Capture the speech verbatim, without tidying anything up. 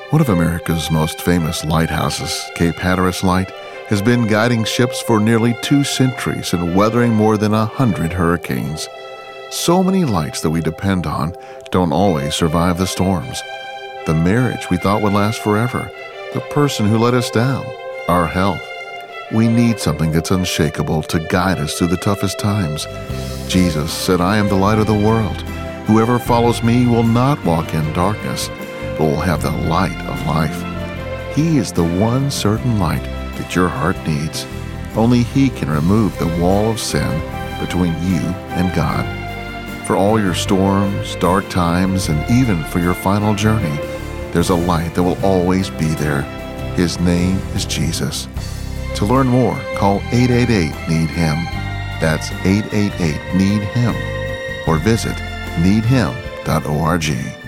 One of America's most famous lighthouses, Cape Hatteras Light, has been guiding ships for nearly two centuries and weathering more than a hundred hurricanes. So many lights that we depend on don't always survive the storms. The marriage we thought would last forever, the person who let us down, our health. We need something that's unshakable to guide us through the toughest times. Jesus said, "I am the light of the world. Whoever follows me will not walk in darkness, but will have the light of life." He is the one certain light that your heart needs. Only He can remove the wall of sin between you and God. For all your storms, dark times, and even for your final journey, there's a light that will always be there. His name is Jesus. To learn more, call eight eight eight, need him. That's eight eight eight, need him. Or visit need him dot org.